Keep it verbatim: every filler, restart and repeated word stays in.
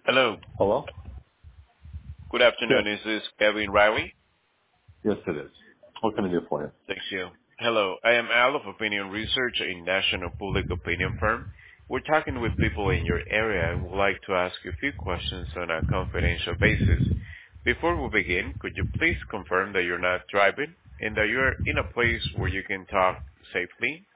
Hello. Hello? Good Yes. afternoon. Is this Kevin Riley? Yes, it is. What can I do for you? Thank you. Hello. I am Al of Opinion Research, a national public opinion firm. We're talking with people in your area and would like to ask you a few questions on a confidential basis. Before we begin, could you please confirm that you're not driving and that you're in a place where you can talk safely?